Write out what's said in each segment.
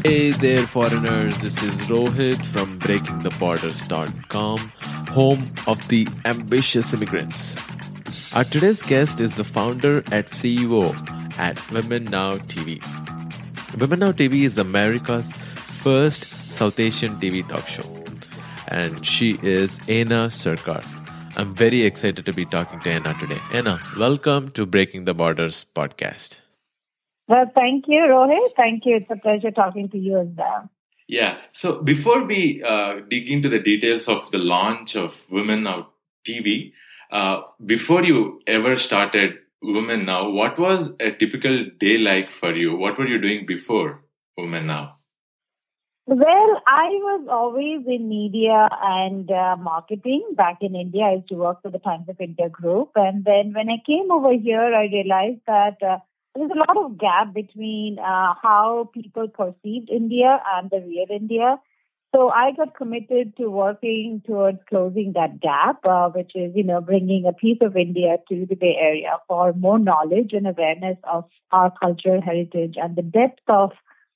Hey there, foreigners. This is Rohit from BreakingTheBorders.com, home of the ambitious immigrants. Our today's guest is the founder and CEO at Women Now TV. Women Now TV is America's first South Asian TV talk show, and she is Aina Sarkar. I'm very excited to be talking to Aina today. Aina, welcome to Breaking the Borders podcast. Well, thank you, Rohit. Thank you. It's a pleasure talking to you as well. Yeah. So before we dig into the details of the launch of Women Now TV, before you ever started Women Now, what was a typical day like for you? What were you doing before Women Now? Well, I was always in media and marketing. Back in India, I used to work for the Times of India group. And then when I came over here, I realized that there's a lot of gap between how people perceived India and the real India. So I got committed to working towards closing that gap, which is, bringing a piece of India to the Bay Area for more knowledge and awareness of our culture, heritage, and the depth of,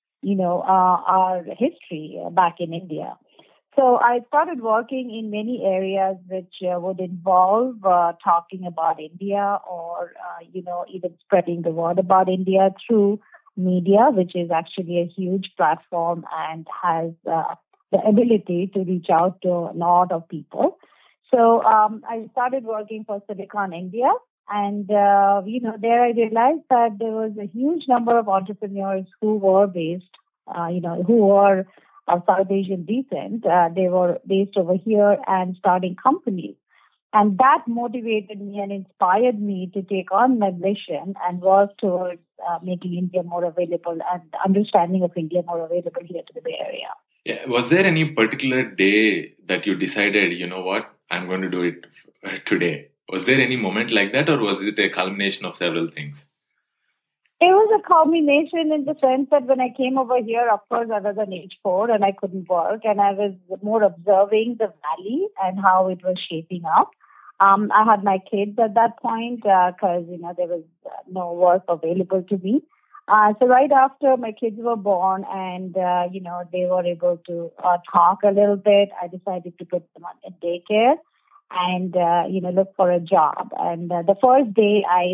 our history back in India. So I started working in many areas which would involve talking about India or, even spreading the word about India through media, which is actually a huge platform and has the ability to reach out to a lot of people. So I started working for Silicon India. And, there I realized that there was a huge number of entrepreneurs who were based, who were of South Asian descent. They were based over here and starting companies. And that motivated me and inspired me to take on my mission and work towards making India more available and understanding of India more available here to the Bay Area. Yeah. Was there any particular day that you decided, you know what, I'm going to do it today? Was there any moment like that, or was it a culmination of several things? It was a culmination in the sense that when I came over here, of course, I was on H4 and I couldn't work, and I was more observing the valley and how it was shaping up. I had my kids at that point because, there was no work available to me. So right after my kids were born and, they were able to talk a little bit, I decided to put them on a daycare and, look for a job. And the first day I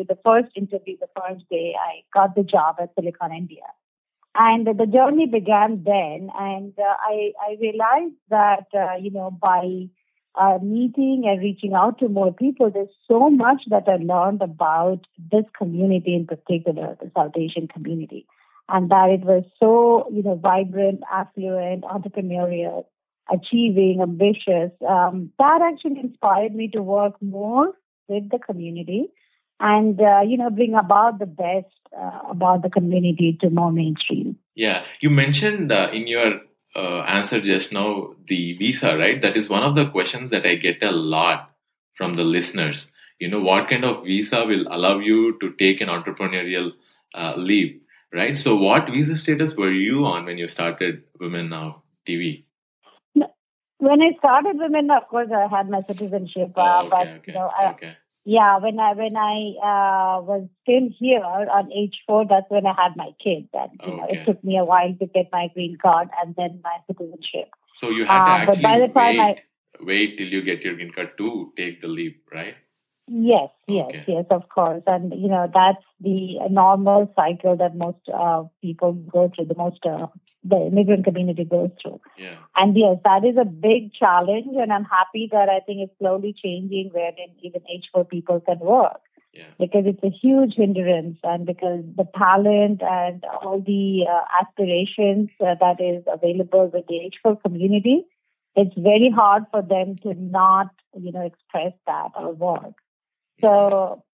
got the job at Silicon India. And the journey began then. And I realized that, by meeting and reaching out to more people, there's so much that I learned about this community in particular, the South Asian community, and that it was so, vibrant, affluent, entrepreneurial, achieving, ambitious. That actually inspired me to work more with the community and, bring about the best about the community to more mainstream. Yeah. You mentioned in your answer just now the visa, right? That is one of the questions that I get a lot from the listeners. What kind of visa will allow you to take an entrepreneurial leap, right? So what visa status were you on when you started Women Now TV? When I started Women, of course, I had my citizenship. Okay. Yeah, when I was still here on H4, that's when I had my kids. And it took me a while to get my green card and then my citizenship. So you had to but by the time wait till you get your green card to take the leap, right? Yes, of course. And, that's the normal cycle that most people go through, the immigrant community goes through. Yeah. And yes, that is a big challenge. And I'm happy that I think it's slowly changing wherein even H4 people can work. Yeah. Because it's a huge hindrance and because the talent and all the aspirations that is available with the H4 community, it's very hard for them to not, express that or work. So,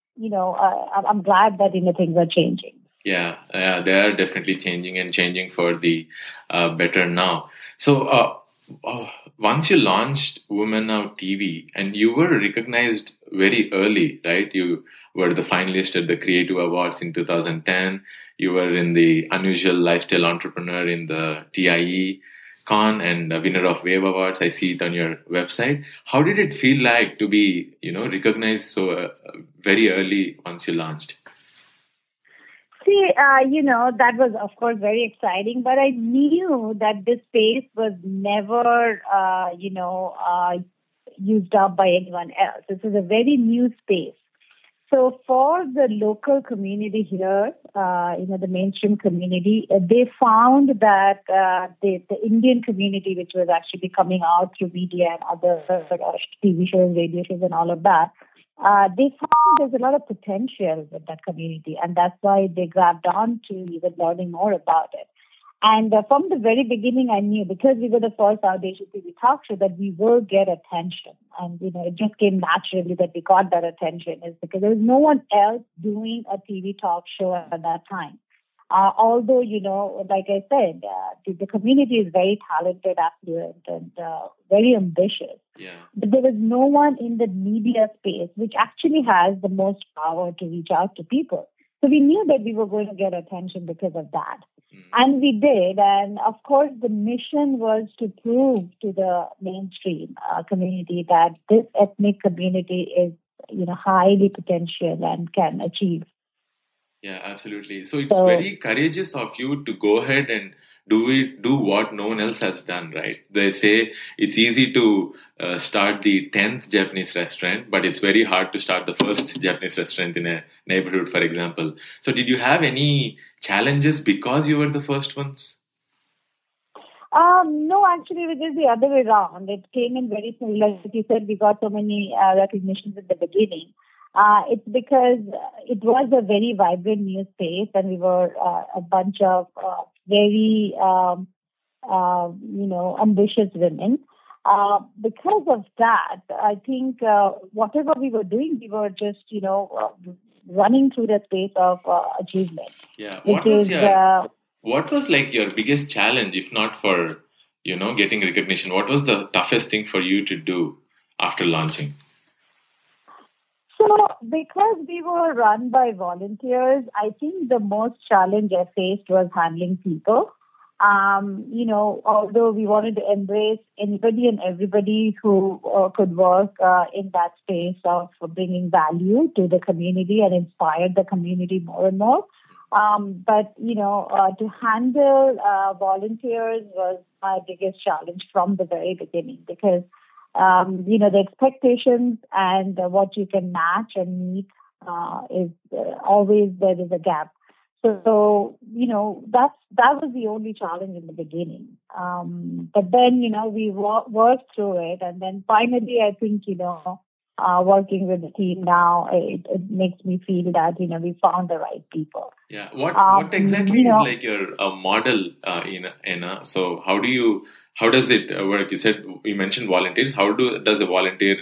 I'm glad that things are changing. Yeah, they are definitely changing for the better now. So once you launched Women Now TV, and you were recognized very early, right? You were the finalist at the Creative Awards in 2010. You were in the Unusual Lifestyle Entrepreneur in the TIE Con and the winner of Wave Awards. I see it on your website. How did it feel like to be, recognized so very early once you launched? See, that was, of course, very exciting, but I knew that this space was never, used up by anyone else. This is a very new space. So for the local community here, the mainstream community, they found that the Indian community, which was actually coming out through media and other TV shows, radio shows, and all of that, they found there's a lot of potential with that community, and that's why they grabbed on to even learning more about it. And from the very beginning, I knew, because we were the first South Asian TV talk show, that we will get attention. And, it just came naturally that we got that attention, is because there was no one else doing a TV talk show at that time. Although, like I said, the community is very talented, affluent, and very ambitious. Yeah. But there was no one in the media space which actually has the most power to reach out to people. So we knew that we were going to get attention because of that. And we did. And of course, the mission was to prove to the mainstream community that this ethnic community is, highly potential and can achieve. Yeah, absolutely. So it's very courageous of you to go ahead and do what no one else has done, right? They say it's easy to start the 10th Japanese restaurant, but it's very hard to start the first Japanese restaurant in a neighborhood, for example. So did you have any challenges because you were the first ones? No, actually, it was the other way around. It came in very soon. Like you said, we got so many recognitions at the beginning. It's because it was a very vibrant new space, and we were a bunch of very, ambitious women. Because of that, I think whatever we were doing, we were just, running through the space of achievement. Yeah. What was like your biggest challenge, if not for, getting recognition? What was the toughest thing for you to do after launching? So, because we were run by volunteers, I think the most challenge I faced was handling people. Although we wanted to embrace anybody and everybody who could work in that space of bringing value to the community and inspire the community more and more. But to handle volunteers was my biggest challenge from the very beginning, because the expectations and what you can match and meet is always there is a gap. So that was the only challenge in the beginning. But then, we worked through it. And then finally, I think, working with the team now, it makes me feel that, we found the right people. Yeah. What exactly is like your model so how does it work? You mentioned volunteers. How does a volunteer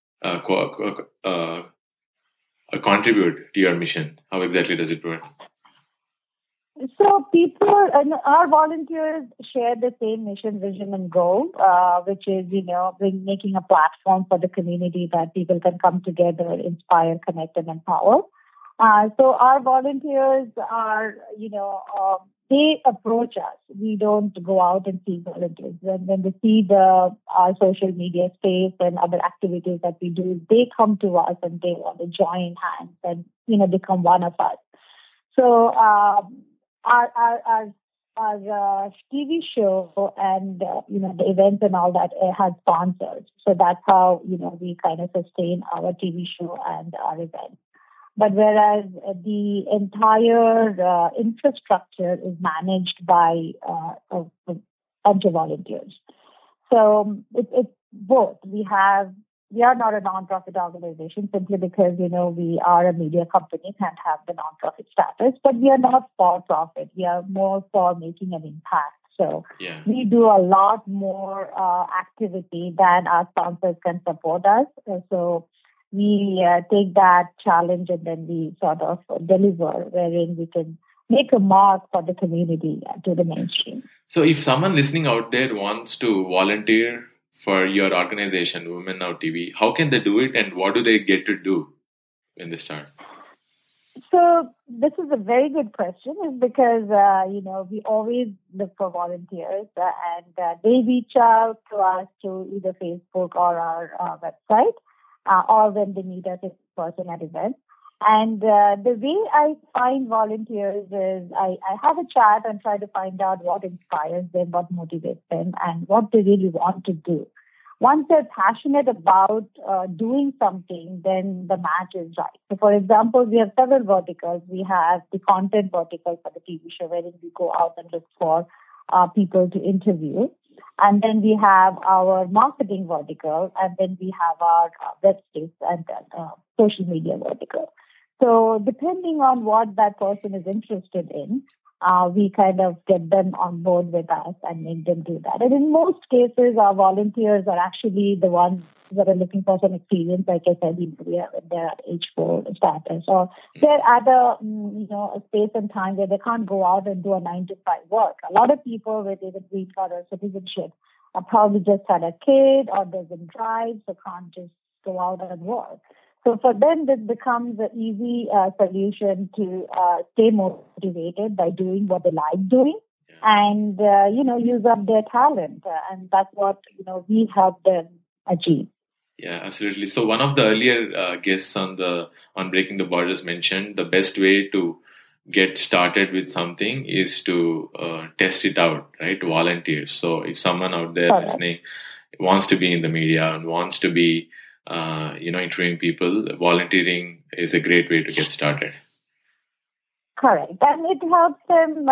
contribute to your mission? How exactly does it work? So our volunteers share the same mission, vision, and goal, which is, making a platform for the community that people can come together, inspire, connect, and empower. So our volunteers are, they approach us. We don't go out and see volunteers. When they see our social media space and other activities that we do, they come to us and they want to join hands and, become one of us. So, our TV show and the events and all that has sponsors, so that's how we kind of sustain our TV show and our events. But whereas the entire infrastructure is managed by a bunch of volunteers, so it's both. We are not a non-profit organization simply because, we are a media company and have the non-profit status, but we are not for-profit. We are more for making an impact. So we do a lot more activity than our sponsors can support us. So we take that challenge and then we sort of deliver, wherein we can make a mark for the community to the mainstream. So if someone listening out there wants to volunteer for your organization, Women Now TV, how can they do it, and what do they get to do when they start? So this is a very good question, is because, we always look for volunteers and they reach out to us through either Facebook or our website or when they meet us in person at events. And the way I find volunteers is I have a chat and try to find out what inspires them, what motivates them, and what they really want to do. Once they're passionate about doing something, then the match is right. So, for example, we have several verticals. We have the content vertical for the TV show, wherein we go out and look for people to interview. And then we have our marketing vertical, and then we have our websites and social media vertical. So depending on what that person is interested in, we kind of get them on board with us and make them do that. And in most cases, our volunteers are actually the ones that are looking for some experience. Like I said, they're at H4 status, or they're at a space and time where they can't go out and do a 9 to 5 work. A lot of people with even green card or citizenship probably just had a kid or doesn't drive, so can't just go out and work. So for them, this becomes an easy solution to stay motivated by doing what they like doing and, use up their talent. And that's what, we help them achieve. Yeah, absolutely. So one of the earlier guests on Breaking the Borders mentioned the best way to get started with something is to test it out, right? Volunteer. So if someone out there listening wants to be in the media and wants to be interviewing people, volunteering is a great way to get started. Correct. And it helps them,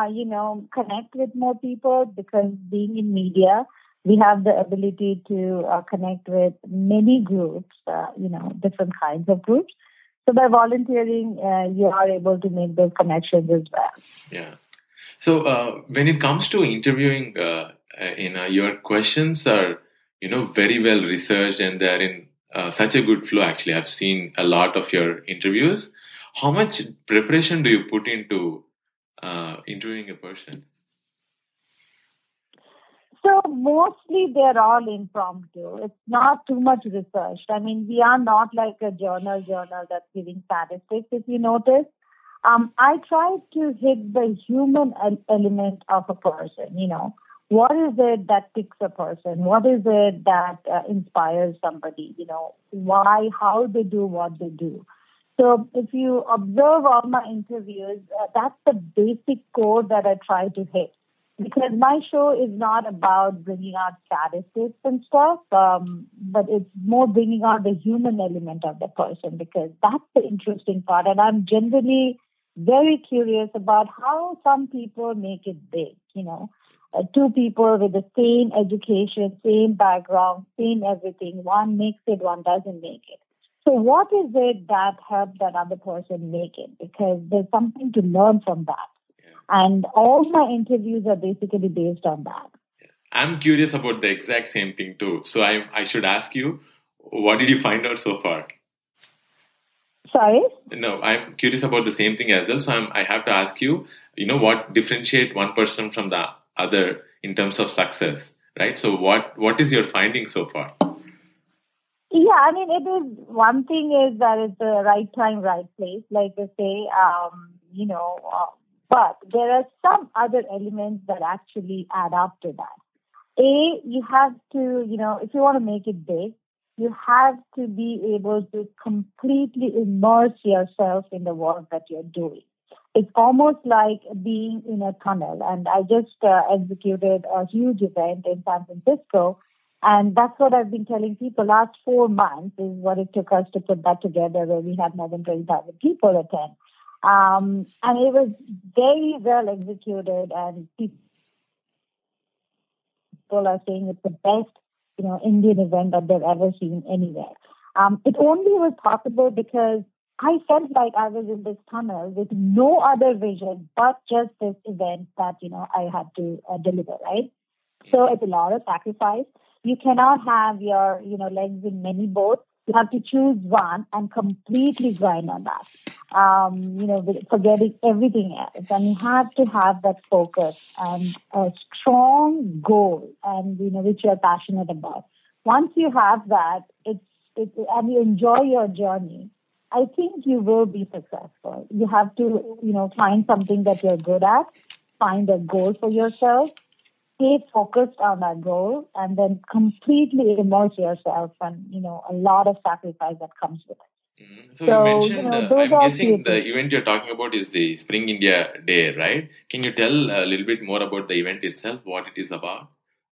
connect with more people, because being in media, we have the ability to connect with many groups, different kinds of groups. So by volunteering, you are able to make those connections as well. Yeah. So when it comes to interviewing, your questions are, very well researched, and they're in such a good flow. Actually, I've seen a lot of your interviews. How much preparation do you put into interviewing a person? So mostly they're all impromptu. It's not too much researched. I mean, we are not like a journal that's giving statistics, if you notice. I try to hit the human element of a person, What is it that picks a person? What is it that inspires somebody? Why, how they do what they do. So if you observe all my interviews, that's the basic core that I try to hit. Because my show is not about bringing out statistics and stuff, but it's more bringing out the human element of the person, because that's the interesting part. And I'm generally very curious about how some people make it big, two people with the same education, same background, same everything. One makes it, one doesn't make it. So what is it that helped that other person make it? Because there's something to learn from that. And all my interviews are basically based on that. I'm curious about the exact same thing too. So I should ask you, what did you find out so far? Sorry? No, I'm curious about the same thing as well. So I have to ask you, what differentiate one person from the other in terms of success, right? So what is your finding so far? Yeah, I mean, it is, one thing is that it's the right time, right place, like they say, but there are some other elements that actually add up to that. You have to, if you want to make it big, you have to be able to completely immerse yourself in the work that you're doing. It's almost like being in a tunnel. And I just executed a huge event in San Francisco. And that's what I've been telling people. Last 4 months is what it took us to put that together, where we had more than 20,000 people attend. And it was very well executed, and people are saying it's the best, Indian event that they've ever seen anywhere. It only was possible because I felt like I was in this tunnel with no other vision but just this event that, I had to deliver, right? So it's a lot of sacrifice. You cannot have your, legs in many boats. You have to choose one and completely grind on that, forgetting everything else. And you have to have that focus and a strong goal, and, which you're passionate about. Once you have that, and you enjoy your journey, I think you will be successful. You have to, find something that you're good at, find a goal for yourself, stay focused on that goal, and then completely immerse yourself, and a lot of sacrifice that comes with it. So you So, mentioned, those I'm are guessing few the things. event you're talking about is the Spring India Day, right? Can you tell a little bit more about the event itself, what it is about?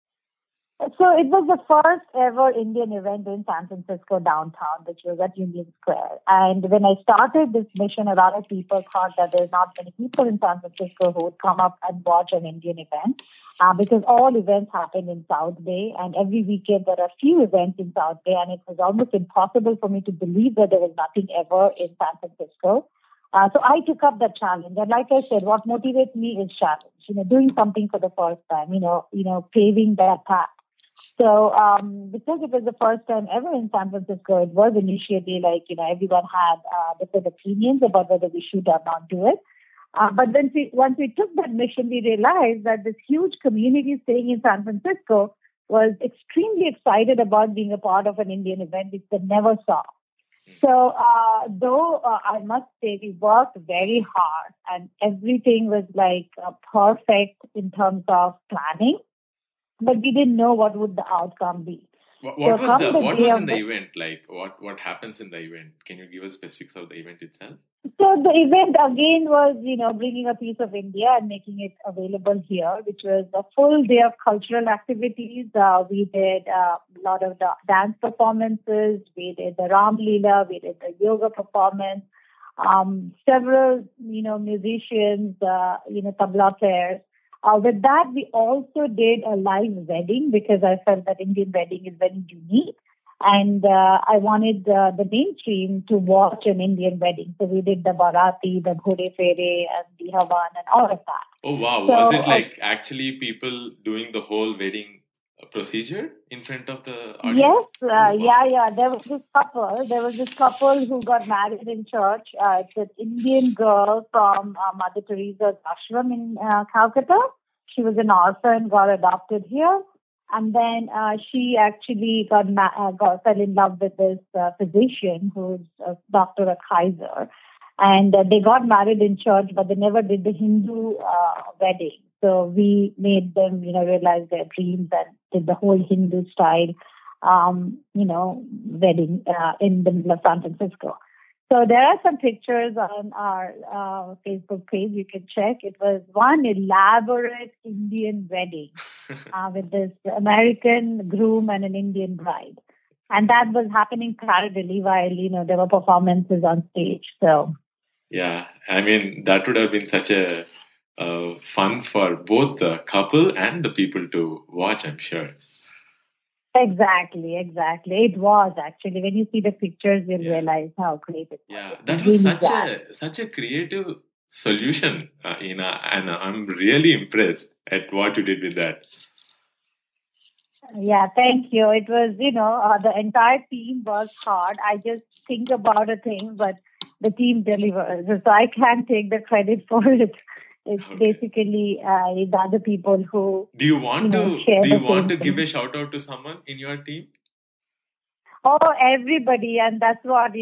So it was the first ever Indian event in San Francisco downtown, which was at Union Square. And when I started this mission, a lot of people thought that there's not many people in San Francisco who would come up and watch an Indian event because all events happen in South Bay, and every weekend there are few events in South Bay, and it was almost impossible for me to believe that there was nothing ever in San Francisco. So I took up that challenge, and like I said, what motivates me is challenge. Doing something for the first time. Paving that path. So, because it was the first time ever in San Francisco, it was initially like, everyone had different opinions about whether we should or not do it. But then once we took that mission, we realized that this huge community staying in San Francisco was extremely excited about being a part of an Indian event which they never saw. So, though I must say we worked very hard and everything was like perfect in terms of planning, but we didn't know what would the outcome be. So come the What day was in of the the event like? What happens in the event? Can you give us specifics of the event itself? so the event again was, bringing a piece of India and making it available here, which was a full day of cultural activities. We did a lot of the dance performances. We did the Ram Leela. We did the yoga performance. Several, musicians, tabla players. With that, we also did a live wedding because I felt that Indian wedding is very unique. And I wanted the mainstream to watch an Indian wedding. So we did the Barati, the Ghode Fere, and the Havan, and all of that. Oh wow! So, Was it like actually people doing the whole wedding procedure in front of the yes, audience? Oh wow! yeah. There was this couple. There was this couple who got married in church. It's an Indian girl from Mother Teresa's ashram in Calcutta. She was an orphan, got adopted here, and then she actually fell in love with this physician who's a doctor at Kaiser, and they got married in church, but they never did the Hindu wedding. So we made them, realize their dreams and did the whole Hindu style, wedding in the middle of San Francisco. So there are some pictures on our Facebook page. You can check. It was one elaborate Indian wedding with this American groom and an Indian bride. And that was happening parallelly while, there were performances on stage. So, Yeah, I mean that would have been such a fun for both the couple and the people to watch. I'm sure. exactly. It was actually. When you see the pictures, you'll Yeah. realize how great it was. Yeah, It that was was really grand. such a creative solution, Ina, and I'm really impressed at what you did with that. Yeah, thank you. It was, the entire team worked hard. I just think about a thing, but the team delivers. So I can't take the credit for it. It's Okay. basically the other people who, Do you want to share do the you want same to give thing. a shout out to someone in your team? Oh, everybody, and that's what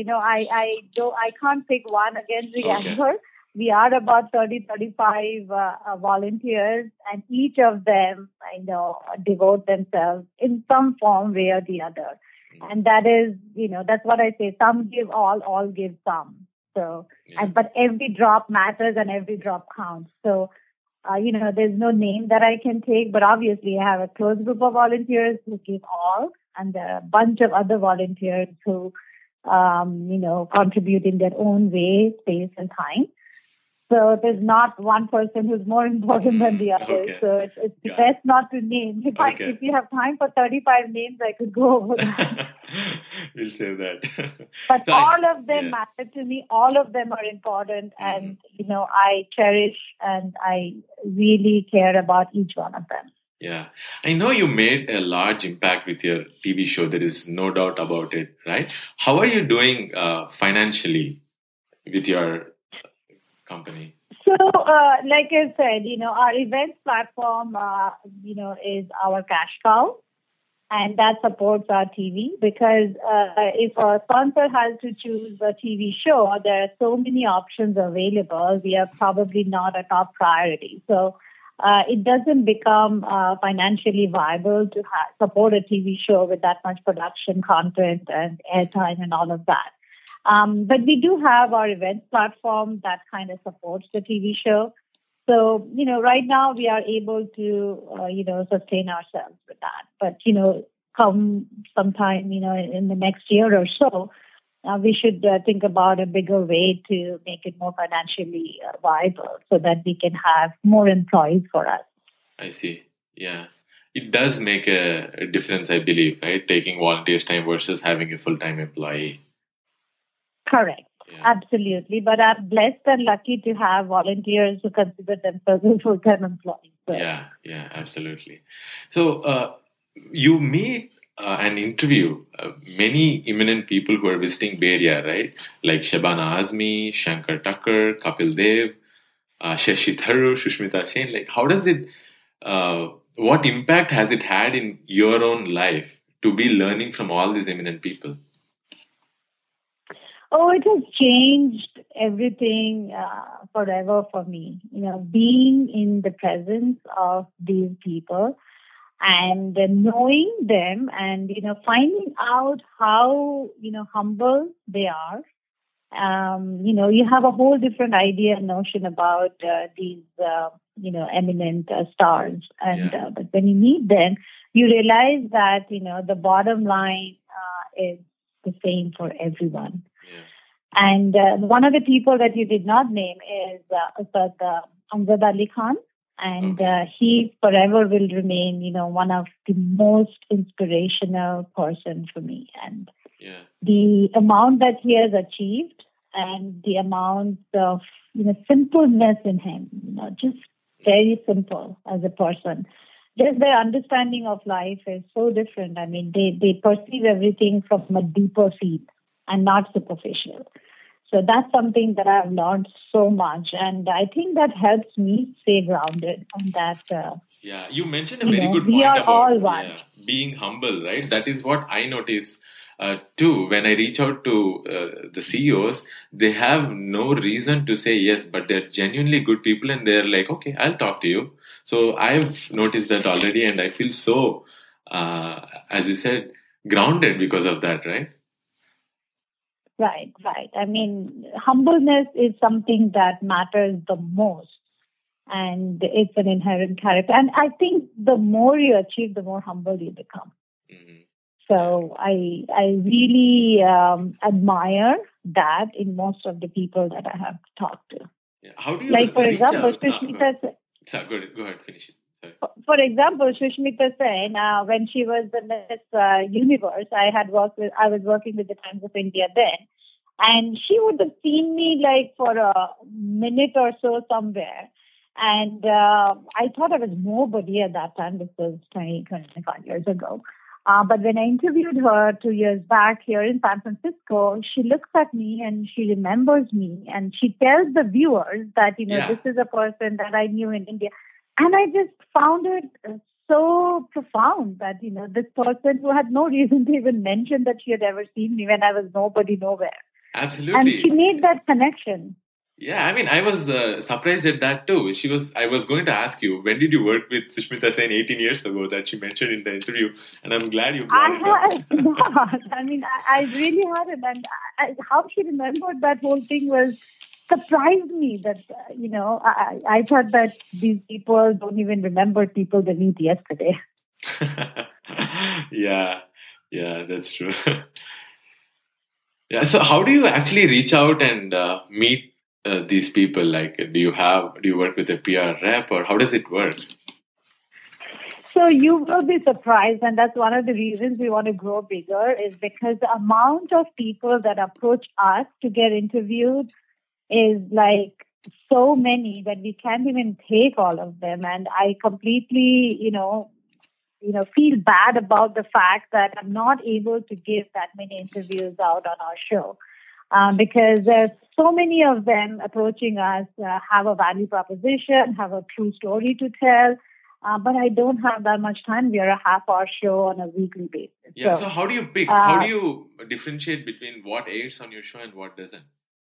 I can't pick one against the Okay. other. We are about 35 volunteers, and each of them, devote themselves in some form, way or the other. And that is, that's what I say. Some give all give some. So, Yeah. but every drop matters and every drop counts. So, there's no name that I can take, but obviously I have a close group of volunteers who give all, and there are a bunch of other volunteers who, contribute in their own way, space, and time. So there's not one person who's more important than the other. Okay. So it's Got best not to name. Okay. If you have time for 35 names, I could go over that. We'll save that. But So all of them yeah. matter to me. All of them are important, and I cherish and I really care about each one of them. Yeah, I know you made a large impact with your TV show. There is no doubt about it, right? How are you doing financially with your company? So, like I said, our events platform, is our cash cow, and that supports our TV because if a sponsor has to choose a TV show, there are so many options available. We are probably not a top priority. So, it doesn't become financially viable to support a TV show with that much production content and airtime and all of that. But we do have our events platform that kind of supports the TV show. So, right now we are able to, sustain ourselves with that. But, come sometime, in the next year or so, we should think about a bigger way to make it more financially viable so that we can have more employees for us. I see. Yeah. It does make a difference, I believe, right? Taking volunteers' time versus having a full-time employee. Correct. Yeah. Absolutely. But I'm blessed and lucky to have volunteers who consider themselves a full-time employees. So. Yeah, absolutely. So you meet and interview many eminent people who are visiting Bay Area, right? Like Shabana Azmi, Shankar Tucker, Kapil Dev, Shashi Tharoor, Sushmita Sen. Like, how does it, what impact has it had in your own life to be learning from all these eminent people? Oh, it has changed everything forever for me. Being in the presence of these people and knowing them and, finding out how, humble they are. You have a whole different idea and notion about these, eminent stars. And but when you meet them, you realize that, the bottom line is the same for everyone. And one of the people that you did not name is Ustad Amjad Ali Khan. And he forever will remain, one of the most inspirational person for me. And the amount that he has achieved and the amount of, simpleness in him, just very simple as a person. Just their understanding of life is so different. I mean, they perceive everything from a deeper field and not superficial. So that's something that I've learned so much. And I think that helps me stay grounded on that. You mentioned a very good point we are about all one. Being humble, right? That is what I notice too. When I reach out to the CEOs, they have no reason to say yes, but they're genuinely good people and they're like, okay, I'll talk to you. So I've noticed that already and I feel so, as you said, grounded because of that, right? Right. I mean, humbleness is something that matters the most. And it's an inherent character. And I think the more you achieve, the more humble you become. Mm-hmm. So I really admire that in most of the people that I have talked to. Yeah. How do you like, for example, Sushmita Sen. Go ahead, finish it. Sorry. For example, Sushmita Sen, when she was the Miss Universe, I was working with the Times of India then, and she would have seen me like for a minute or so somewhere. And I thought I was nobody at that time. This was 25 years ago. But when I interviewed her 2 years back here in San Francisco, she looks at me and she remembers me and she tells the viewers that, this is a person that I knew in India. And I just found it so profound that, this person who had no reason to even mention that she had ever seen me when I was nobody nowhere. Absolutely. And she made that connection. Yeah, I mean, I was surprised at that too. I was going to ask you, when did you work with Sushmita Sen 18 years ago that she mentioned in the interview? And I'm glad you brought it up. I had not. I mean, I really hadn't. And how she remembered that whole thing was surprised me that, I thought that these people don't even remember people they meet yesterday. Yeah, that's true. Yeah, so how do you actually reach out and meet these people? Like, do you work with a PR rep or how does it work? So you will be surprised, and that's one of the reasons we want to grow bigger is because the amount of people that approach us to get interviewed is like so many that we can't even take all of them. And I completely, feel bad about the fact that I'm not able to give that many interviews out on our show. Because there's so many of them approaching us, have a value proposition, have a true story to tell, but I don't have that much time. We are a half-hour show on a weekly basis. Yeah, so how do you pick? How do you differentiate between what airs on your show and what doesn't?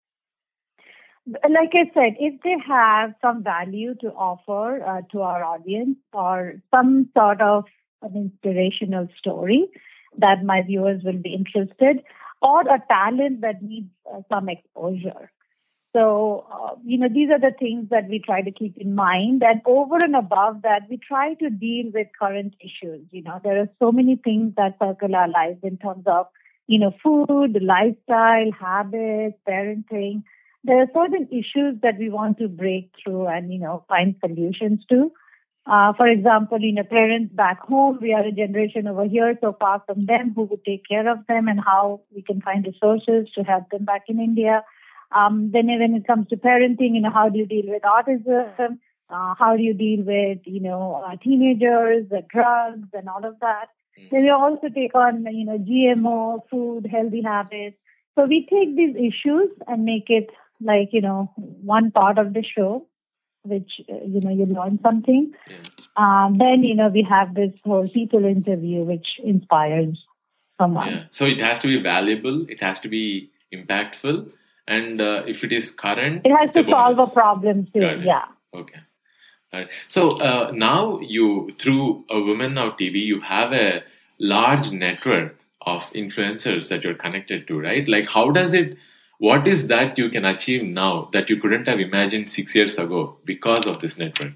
Like I said, if they have some value to offer to our audience or some sort of an inspirational story that my viewers will be interested, or a talent that needs some exposure. So, these are the things that we try to keep in mind. And over and above that, we try to deal with current issues. There are so many things that circle our lives in terms of, food, lifestyle, habits, parenting. There are certain issues that we want to break through and, find solutions to. For example, parents back home, we are a generation over here so far from them, who would take care of them, and how we can find resources to help them back in India. Then when it comes to parenting, how do you deal with autism? How do you deal with, teenagers, drugs and all of that? Then we also take on, GMO, food, healthy habits. So we take these issues and make it like, one part of the show, which, you learn something. Then, we have this whole people interview, which inspires someone. Yeah. So it has to be valuable. It has to be impactful. And if it is current, it has to solve a problem too. Yeah. Okay. All right. So now through Women Now TV, you have a large network of influencers that you're connected to, right? Like, what is that you can achieve now that you couldn't have imagined 6 years ago because of this network?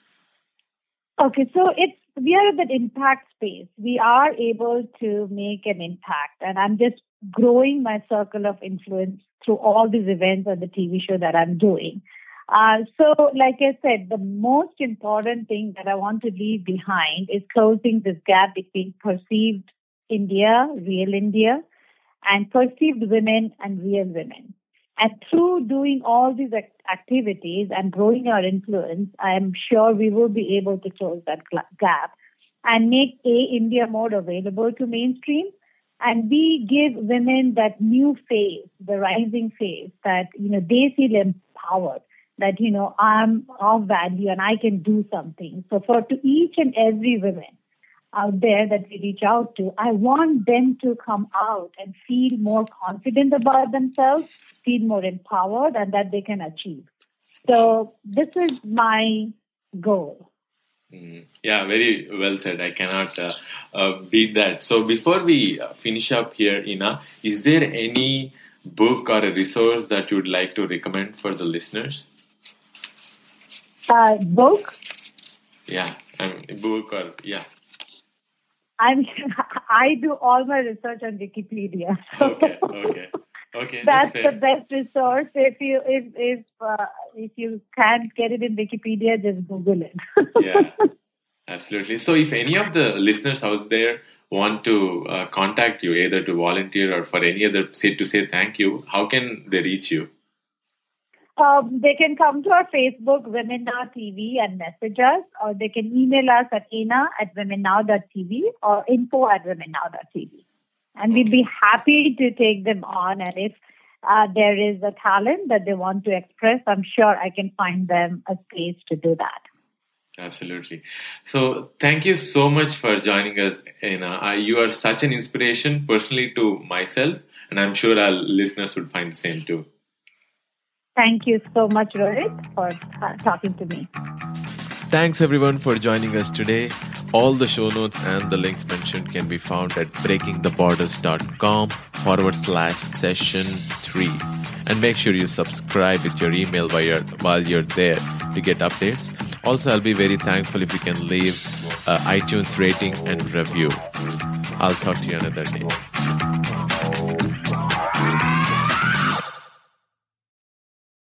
Okay, so we are in that impact space. We are able to make an impact, and I'm just growing my circle of influence through all these events and the TV show that I'm doing. So, like I said, the most important thing that I want to leave behind is closing this gap between perceived India, real India, and perceived women and real women. And through doing all these activities and growing our influence, I am sure we will be able to close that gap and make India more available to mainstream. And we give women that new phase, the rising phase, that, they feel empowered, that, I'm of value and I can do something. So to each and every woman out there that we reach out to, I want them to come out and feel more confident about themselves, feel more empowered, and that they can achieve. So this is my goal. Yeah, very well said. I cannot beat that. So before we finish up here, Ina, is there any book or a resource that you would like to recommend for the listeners? Book? Yeah, a book or, yeah. I do all my research on Wikipedia. So Okay. That's the best resource. If you can't get it in Wikipedia, just Google it. Yeah, absolutely. So if any of the listeners out there want to contact you, either to volunteer or for any other to say thank you, how can they reach you? They can come to our Facebook, Women Now TV, and message us, or they can email us at ina@womennow.tv or info@womennow.tv. And we'd be happy to take them on. And if there is a talent that they want to express, I'm sure I can find them a space to do that. Absolutely. So thank you so much for joining us, Ina. You are such an inspiration personally to myself, and I'm sure our listeners would find the same too. Thank you so much, Rohit, for talking to me. Thanks everyone for joining us today. All the show notes and the links mentioned can be found at breakingtheborders.com/session3. And make sure you subscribe with your email while you're there to get updates. Also, I'll be very thankful if you can leave iTunes rating and review. I'll talk to you another day.